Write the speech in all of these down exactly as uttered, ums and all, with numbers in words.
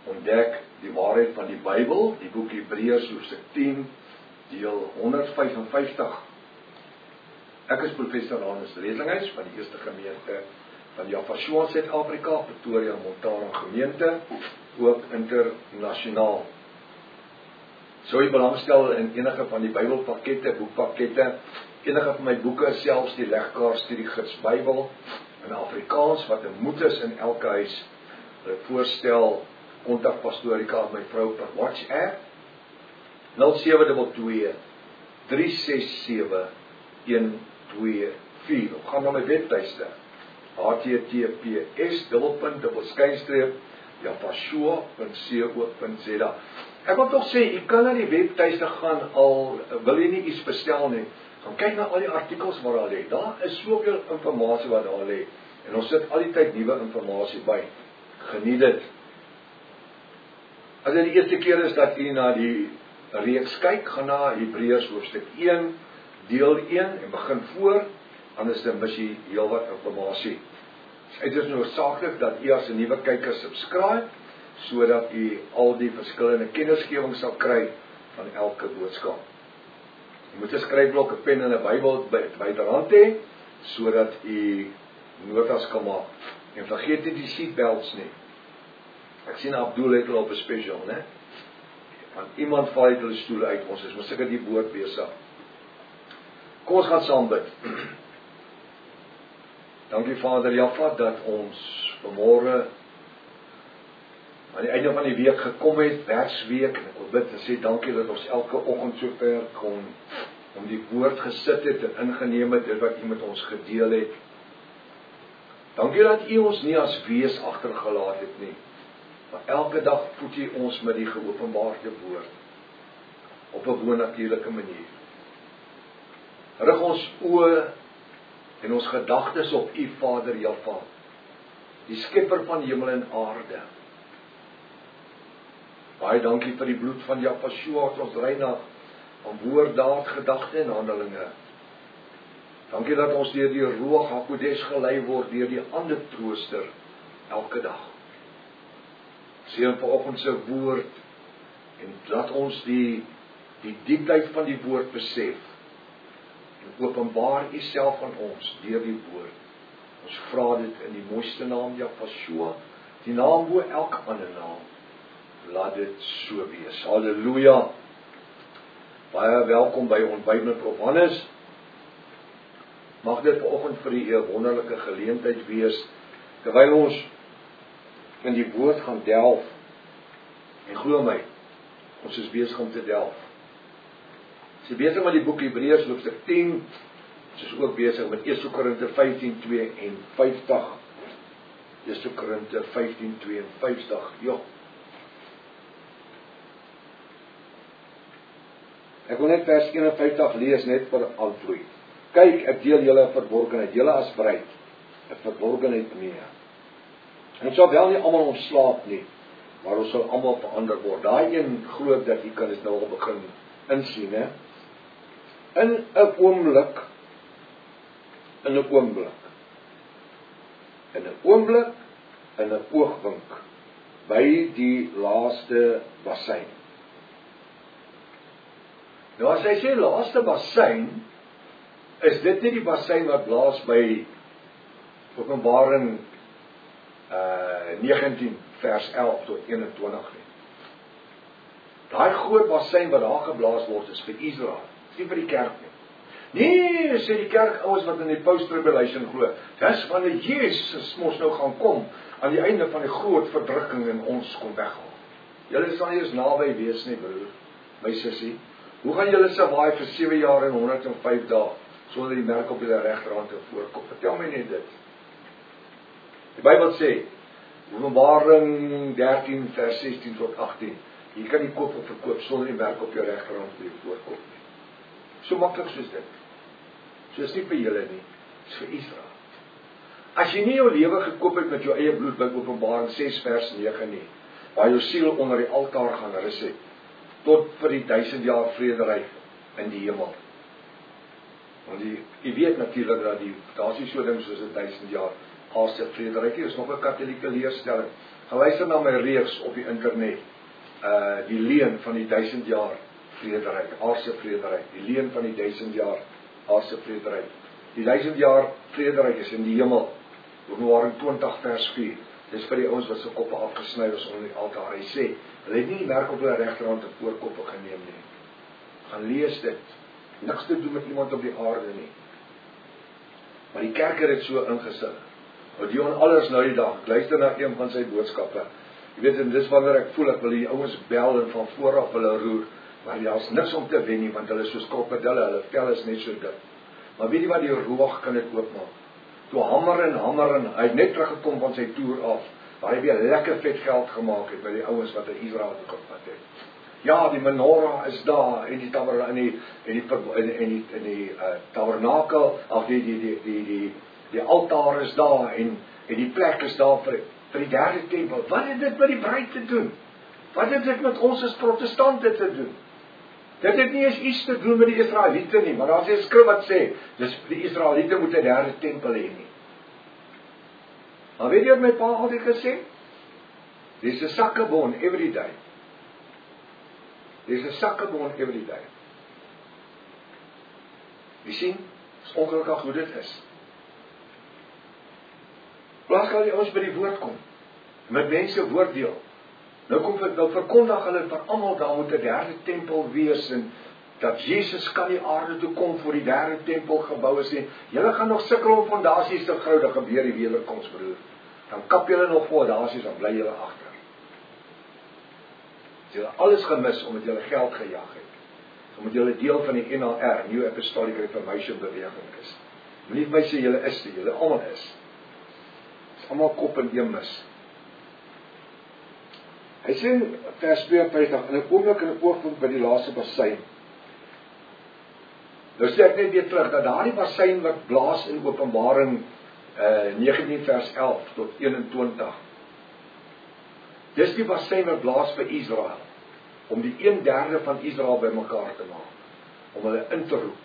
ontdek die waarheid van die Bybel, die boek Hebreërs hoofstuk tien, deel honderd vyf en vyftig. Ek is professor Hannes Redlinghuis van die eerste gemeente van Javashua Suid-Afrika, Pretoria Montana gemeente, ook internasionaal. Sou jy belangstel in enige van die Bybelpakkette, boekpakkette, enige van my boeke, selfs die legkaart studiegids Bybel in Afrikaans, wat 'n moet is in elke huis, ek voorstel, kontak pastorika my vrou per WhatsApp, nul sewe twee twee drie ses sewe een twee vier, of gaan na my webtuiste, h t t p s dubbelpunt dubbel skynstreep javashua punt co punt z a. Ek wil tog sê, jy kan na die webtuiste gaan, al wil jy nie iets bestel nie, gaan kyk na al die artikels wat daar lê. Daar is soveel informasie wat daar lê, en ons sit al die tyd nuwe informasie by. Geniet dit. As dit die eerste keer is dat jy na die reeks kyk, gaan na Hebreërs hoofstuk een, deel een, en begin voor, anders dan mis jy heel wat informasie. Het is noodsaaklik dat jy as 'n nuwe kyker subscribe, sodat jy al die verskillende kennisgewing sal kry van elke boodskap. Jy moet 'n skryfblok, 'n pen en 'n Bybel byderhand hê, sodat jy notas kan maak. En vergeet nie die seatbelts nie. Ek sien Abdul het al op 'n special, né? Want iemand val uit hulle stoel uit, ons is mos seker die woord besig. Kom ons gaan saam bid. Dankie Vader Jaffa dat ons vanmôre aan die einde van die week gekom het, werksweek, en ek wil bid en sê dankie dat ons elke oggend so ver kon om die woord gesit het en ingeneem het, dit wat U met ons gedeel het. Dankie dat U ons nie as wees agtergelaat het nie, maar elke dag voed U ons met die geopenbaarde woord, op 'n bonatuurlike manier. Rig ons oë en ons gedagtes op U Vader Jaffa, die skepper van hemel en aarde. Baie dankie vir die bloed van Javashua wat ons reinig van woord, daad, gedagte en handelinge. Dankie dat ons deur die Ruach HaKodesh gelei word, deur die ander trooster, elke dag. Seën vanoggend se woord, en laat ons die, die diepheid van die woord besef, en openbaar U self aan ons, deur die woord. Ons vra dit in die mooiste naam Javashua, die naam bo elke ander naam. Laat dit so wees. Halleluja. Baie welkom by Ontbyt met Prof Hannes. Mag dit vanoggend vir U 'n wonderlike geleentheid wees, terwyl ons in die woord gaan delf. En glo my, ons is besig om te delf. Ons is besig met die boek Hebreërs hoofstuk tien, ons is ook besig met eerste Korinte vyftien twee en vyftig. eerste Korinte vyftien twee en vyftig. Ja. Ek wil net vers een en vyftig lees, net vir aanvloei. Kyk, ek deel julle verborgenheid, julle as bruid, 'n verborgenheid mee. En ons sal wel nie almal ontslaap nie, maar ons sal almal verander word. Daai een glo ek dat jy kan dit nou al begin insien, hè? In 'n oomblik, in 'n oomblik, in 'n oomblik, in 'n oogwink, by die laaste bassein. Nou as hy sê laaste bassein, is dit nie die bassein wat blaas by Openbaring uh, negentien vers elf tot eenentwintig nie. Daai groot bassein wat daar geblaas word is vir Israel, is nie vir die kerk nie. Nee, sê die kerk ouens wat in die post-tribulation glo, dis wanneer Jesus mos nou gaan kom aan die einde van die groot verdrukking en ons kom weghaal. Julle sal nie eens naby wees nie, broer, my sussie. Hoe gaan julle survive vir sewe jaar en honderd en vyf dae sonder die merk op julle regterhand te voorkom? Vertel my net dit. Die Bybel sê, Openbaring dertien vers sestien tot agttien, jy kan nie koop of verkoop sonder die merk op jou regterhand te voorkom nie. So maklik soos dit. So is nie vir julle nie, is vir Israel. As jy nie jou lewe gekoop het met jou eie bloed by Openbaring ses vers nege nie, waar jou siel onder die altaar gaan rus het, tot vir die duisend jaar vrederyk in die hemel. Want jy, jy weet natuurlik dat die, daar is nie so ding soos die duisend jaar Aardse vrederyk, is nog 'n katholieke leerstelling. Gaan luister na my reeks op die internet, uh, die leen van die duisend jaar vrederyk, aardse vrederyk, die leen van die duisend jaar aardse vrederyk. Die duisend jaar vrederyk is in die hemel, Openbaring twintig vers vier. Dis vir die ouens wat se koppe afgesny is onder die altaar. Hy sê, hulle het nie die merk op hulle regterhand en voorkoppe geneem nie. Gaan lees dit. Niks te doen met iemand op die aarde nie. Maar die kerk het dit so ingesit. Ou Dion Allers nou die dag, ek luister na een van sy boodskappe. Jy weet, en dis wanneer ek voel ek wil die ouens bel en van vooraf hulle roer, maar daar's niks om te wen nie, want hulle is soos krokodille, hulle vel is net so dik. Maar weet jy wat, die roog kan dit oopmaak. Toe hamer en hamer en hy het net teruggekom van sy toer af, waar hy weer lekker vet geld gemaak het by die ouens wat in Israel gevat het. Ja, die menorah is daar en die taber en die en die en, en die en die uh, tabernakel, of die die die die die die altaar is daar en en die plek is daar vir vir die derde tempel. Wat het dit met die bruid te doen? Wat het dit met ons as protestante te doen? Dit het nie eens iets te doen met die Israeliete nie, maar daar is 'n skrif wat sê, dis die Israeliete moet 'n derde tempel hê nie. Maar weet jy wat my pa altyd gesê? Dis 'n sakkebon every day. Dis 'n sakkebon every day. Jy sien, is ongelukkig hoe dit is. Plaas kan die ons by die woord kom, met mense woord deel. Nou kom vir, nou verkondig hulle vir almal daar moet 'n derde tempel wees en dat Jesus kan die aarde toe kom voor die derde tempel gebou is en julle gaan nog sukkel om fondasies te grou, dan gebeur die wederkoms broer. Dan kap julle nog fondasies, dan bly julle agter. Julle alles gemis omdat julle geld gejag het. Omdat julle deel van die N A R, New Apostolic Reformation beweging is. Moenie my sê julle is nie, julle almal is. Dis almal kop en een mis. Hy sê in vers tweeënvyftig, in 'n oomblik en 'n oogwink by die laaste bassein. Nou sê ek net weer terug, dat daardie bassein wat blaas in Openbaring uh, negentien vers elf tot eenentwintig, dis die bassein wat blaas vir Israel, om die een derde van Israel bymekaar te maak, om hulle in te roep.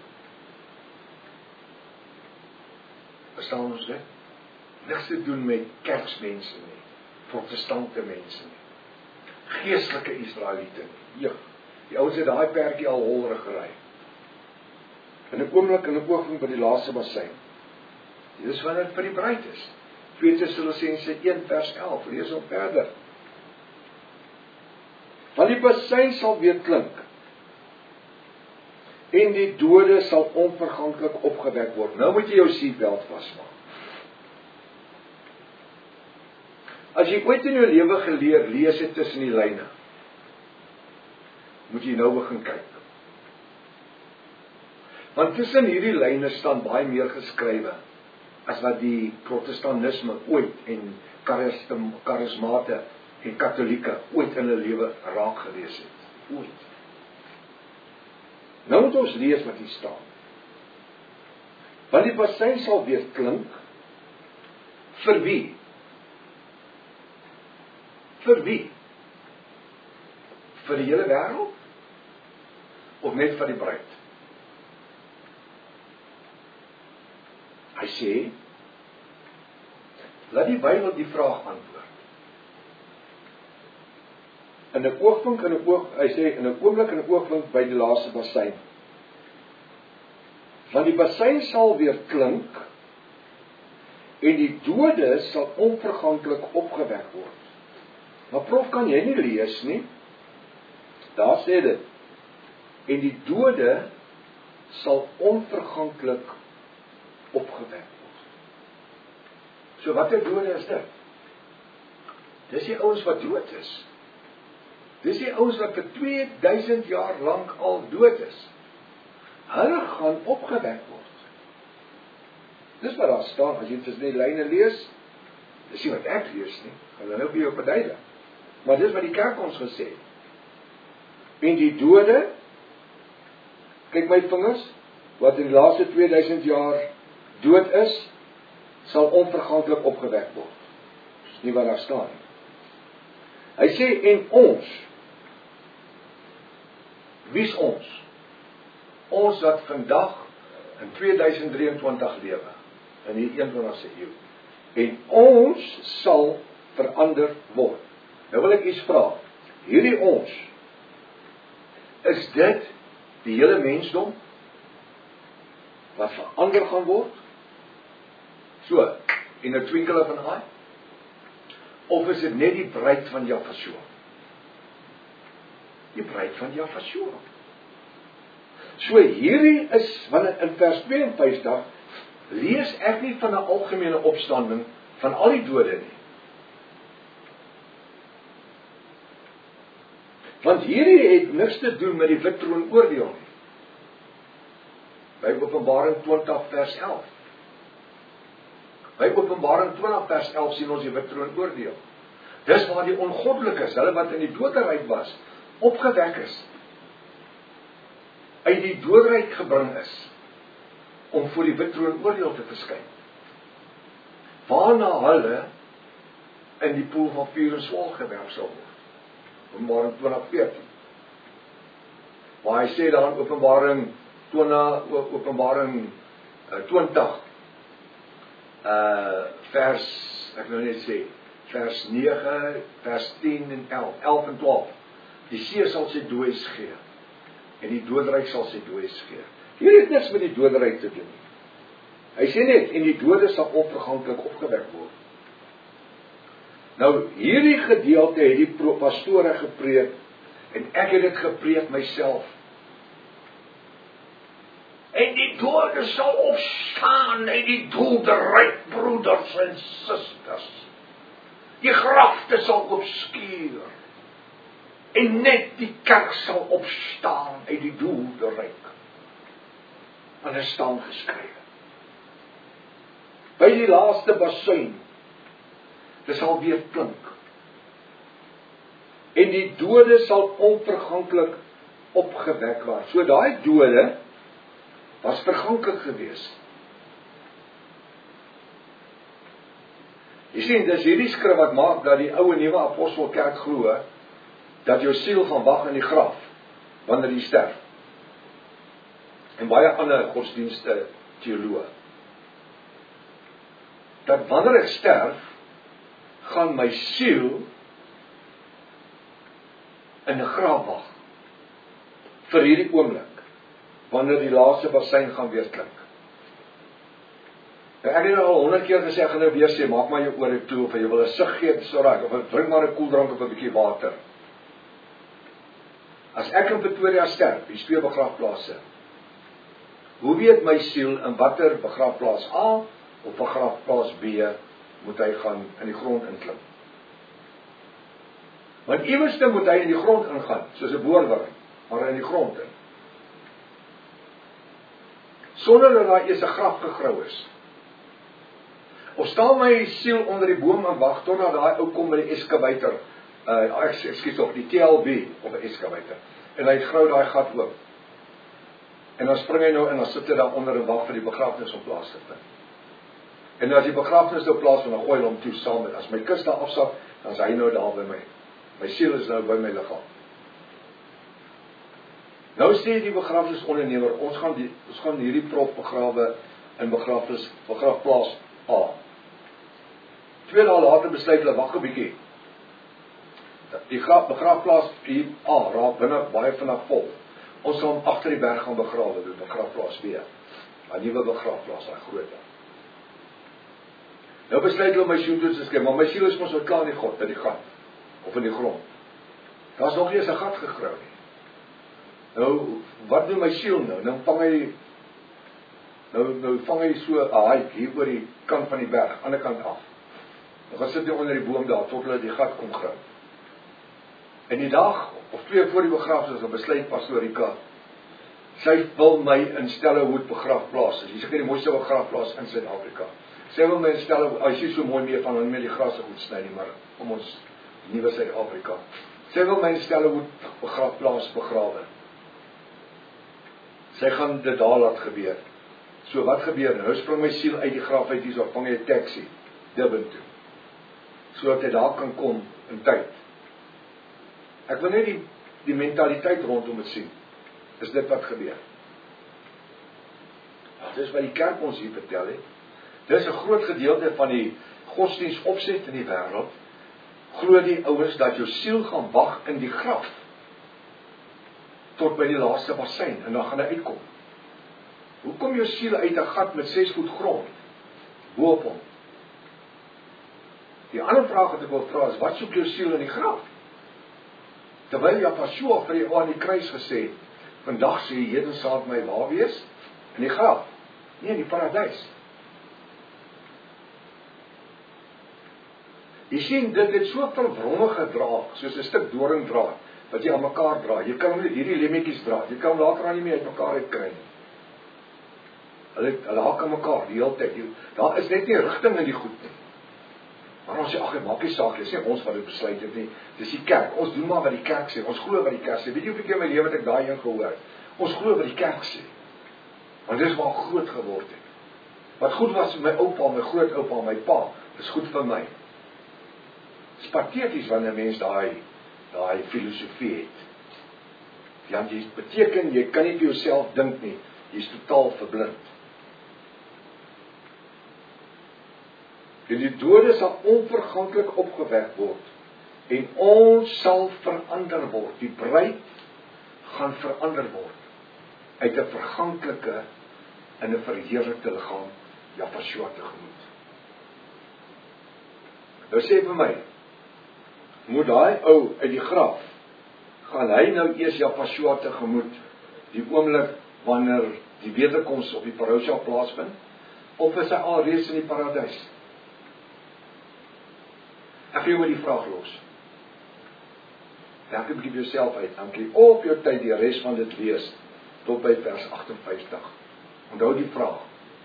Verstaan ons dit? Niks te doen met kerksmense nie, protestante mense nie. Geestelike Israeliete nie. Ja, die ouens het daai perdjie al holre gery. In 'n oomblik en 'n oogwink by die laaste bassein. Dit is wanneer dit vir die bruid is. tweede Tessalonisense een vers elf, lees hom verder. Want die bassein sal weer klink, en die dode sal onverganklik opgewek word. Nou moet jy jou seatbelt vasmaak. As jy ooit in jou lewe geleer lees het tussen die lyne, moet jy nou begin kyk. Want tussen hierdie lyne staan baie meer geskrywe as wat die protestantisme ooit en charismate en katolieke ooit in hulle lewe raak gelees het. Ooit. Nou moet ons lees wat hier staan. Want die bassein sal weer klink, vir wie? Vir wie? Vir die hele wêreld? Of net vir die bruid? Hy sê, laat die Bybel die vraag antwoord. In 'n oogwink en 'n oog, hy sê, in 'n oomblik en 'n oogwink by die laaste bassein. Want die bassein sal weer klink, en die dode sal onverganklik opgewek word. Maar prof, kan jy nie lees nie? Daar sê dit, en die dode sal onverganklik opgewek word. So wat 'n dode is dit? Dis die ouens wat dood is. Dis die ouens wat vir twee duisend jaar lank al dood is. Hulle gaan opgewek word. Dis wat daar staan, as jy tussen die lyne lees, dis nie wat ek lees nie, gaan hulle nou vir jou verduidelik. Maar dis wat die kerk ons gesê het. En die dode, kyk my vingers, wat in die laaste twee duisend jaar dood is, sal onverganklik opgewek word. Dis nie wat daar staan nie. Hy sê, en ons, wie's ons? Ons wat vandag in tweeduisend drieëntwintig lewe, in die eenentwintigste eeu. En ons sal verander word. Nou wil ek iets vra. Hierdie ons, is dit die hele mensdom wat verander gaan word? So, in a twinkle of an eye? Of is dit net die bruid van Jafashua? Die bruid van Jafashua. So hierdie is, wanneer in vers tweeënvyftig, lees ek nie van 'n algemene opstanding van al die dode nie. Want hierdie het niks te doen met die wit troon oordeel nie. By Openbaring twintig vers elf. By Openbaring twintig vers elf sien ons die wit troon oordeel. Dis waar die ongoddelikes, hulle wat in die doderyk was, opgewek is. Uit die doderyk gebring is, om voor die wit troon oordeel te verskyn. Waarna hulle in die poel van vuur en swaal gewerp sal word. Openbaring twintig veertien. Waar hy sê dan Openbaring twintig, Openbaring uh, twintig, uh, vers, ek wil net sê, vers nege, vers tien en elf, elf en twaalf. Die see sal sy dooies gee, en die doderyk sal sy dooies gee. Hier het niks met die doderyk te doen. Hy sê net, en die dode sal onverganklik opgewek word. Nou, hierdie gedeelte het die pastore gepreek, en ek het dit gepreek myself. En die dode sal opstaan, en die doderyk, broeders en susters. Die grafte sal opskuur, en net die kerk sal opstaan uit die doderyk. En er staan geskrywe. By die laaste basuin, dit sal weer klink. En die dode sal onverganklik opgewek word. So daai dode was verganklik gewees. Jy sien, dis hierdie skrif wat maak dat die ou en nuwe apostelkerk glo dat jou siel gaan wag in die graf wanneer jy sterf. En baie ander godsdienste teoloë. Dat wanneer ek sterf, gaan my siel in 'n graf wag vir hierdie oomblik, wanneer die laaste basyn gaan weer klink. Nou, ek het al honderd keer gesê, ek gaan nou weer sê, maak maar jou ore toe, of jy wil 'n sug gee, dis alright, of drink maar 'n koeldrank of 'n bietjie water. As ek in Pretoria sterf, hier's twee begrafplase. Hoe weet my siel in watter begrafplaas A of begrafplaas B moet hy gaan in die grond inklim? Want iewerste moet hy in die grond ingaan, soos 'n boorwurm, maar in die grond in. Sonder dat daar eers 'n graf gegrou is. Of staan my siel onder die boom en wag totdat daai ou kom by die eskavator, uh, ek skiet op die T L B of 'n eskavator, en hy grou daai gat oop. En dan spring hy nou en dan sit hy daar onder en wag vir die begrafnis op plaas te vind. En as die begrafnis nou plaas vind, dan gooi hy hom toe saam met, as my kus daar afsak, dan is hy nou daar by my. My siel is nou by my liggaam. Nou sê die begrafnisondernemer, ons gaan die, ons gaan hierdie prof begrawe in begrafnis, begrafplaas A. Twee dae later besluit hulle, wag 'n bietjie. Die begrafplaas A raak binne baie vinnig vol. Ons sal hom agter die berg gaan begrawe, die begrafplaas B. 'n Nuwe begrafplaas, 'n groot een. Nou besluit hulle my siel toe te skryf, maar my siel is mos al klaar in die God, in die gat, of in die grond. Daar's nog nie eens 'n gat gegrou nie. Nou, wat doen my siel nou? Nou vang hy, nou, nou vang hy so 'n haai hier oor die kant van die berg, ander kant af. Dan gaan sit hy onder die boom daar, tot hulle die gat kom grou. En die dag, of twee voor die begrafnis, dan besluit pastoor Rika, sy wil my in Stellenhoed begrafplaas. Sy is seker die mooiste begrafplaas in Suid-Afrika. Sy wil my in Stellenhoed, hy sê so mooi mee van, met die gras goed sny nie, maar om ons nuwe Suid-Afrika. Sy wil my in Stellenhoed begrafplaas begrawe. Sy gaan dit daar laat gebeur. So wat gebeur? Nou spring my siel uit die graf uit hier, so vang hy 'n taxi, Durban toe. So dat hy daar kan kom in tyd. Ek wil net die, die mentaliteit rondom het sien. Is dit wat gebeur? Nou, dit is wat die kerk ons hier vertel het. Dit is 'n groot gedeelte van die godsdienst opset in die wêreld, glo die ouens dat jou siel gaan wag in die graf tot by die laaste bassein en dan gaan hy uitkom. Hoe kom jou siel uit 'n gat met ses voet grond bo op hom? Die ander vraag wat ek wil vra is, wat soek jou siel in die graf? Terwyl Yahshua vir die ou aan die kruis gesê, vandag sê jy, heden sal my waar wees? In die graf, nie in die paradys. Jy sien, dit het so verwronge gedra, soos 'n stuk doringdraad, wat jy aan mekaar dra. Jy kan hierdie lemmetjies dra, jy kan later aan nie meer uit mekaar uitkry nie. Hulle, hulle haak aan mekaar die hele tyd. Daar is net nie rigting in die goed nie. Maar ons sê, ag, dit maak nie saak, dis nie ons wat dit besluit het nie. Dis die kerk. Ons doen maar wat die kerk sê. Ons glo wat die kerk sê. Weet jy hoeveel keer in my lewe het ek daai een gehoor? Ons glo wat die kerk sê. Want dis waar ek groot geword het. Wat goed was met my oupa, my grootoupa, my pa, is goed vir my. Dis pateties wanneer 'n mens daai daai filosofie het. Want jy beteken jy kan nie vir jouself dink nie. Jy's totaal verblind. En die dode sal onverganklik opgewek word en ons sal verander word. Die bruid gaan verander word uit 'n verganklike in 'n verheerlikte liggaam, Yahshua tegemoet. Nou sê vir my, moet daai ou uit die graf, gaan hy nou eers Yahshua tegemoet, die oomblik wanneer die wederkoms op die parousia plaasvind, of is hy alreeds in die paradys? Ek wil jou met die vraag los. Dink 'n bietjie vir jouself uit, dan kan jy op jou tyd die res van dit lees, tot by vers agt en vyftig. Onthou die vraag.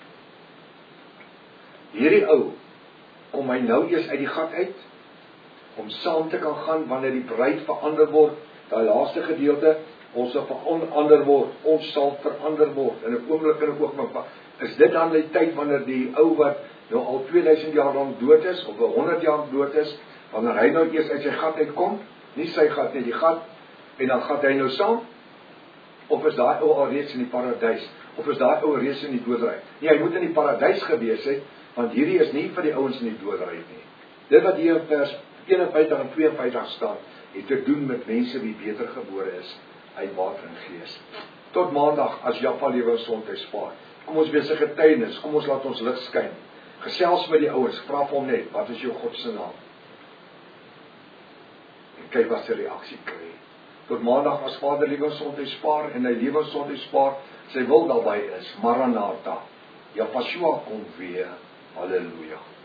Hierdie ou, kom hy nou eers uit die gat uit, om saam te kan gaan wanneer die bruid verander word, daai laaste gedeelte, ons sal verander word, ons sal verander word, in 'n oomblik en 'n oogwink. Is dit dan die tyd wanneer die ou wat nou al tweeduisend jaar lank dood is, of honderd jaar dood is, wanneer hy nou eers uit sy gat uitkom, nie sy gat nie, die gat, en dan gaan hy nou saam, of is daai ou alreeds in die paradys, of is daai ou reeds in die doodryk? Nee, hy moet in die paradys gewees het, want hierdie is nie vir die ouens in die doodryk nie. Dit wat hier in vers een en vyftig en twee en vyftig staan, het te doen met mense wie beter gebore is, uit water en gees. Tot maandag, as Jaffa lewe en gesondheid spaar. Kom ons wees 'n getuienis, kom ons laat ons lig skyn. Gesels met die ouens, vra vir hom net, wat is jou God se naam? En kyk wat sy reaksie kry. Tot maandag, as Vader lewe en gesondheid spaar, en hy lewe en gesondheid spaar, sy wil daarby is, Maranatha, Yahshua kom weer, halleluja.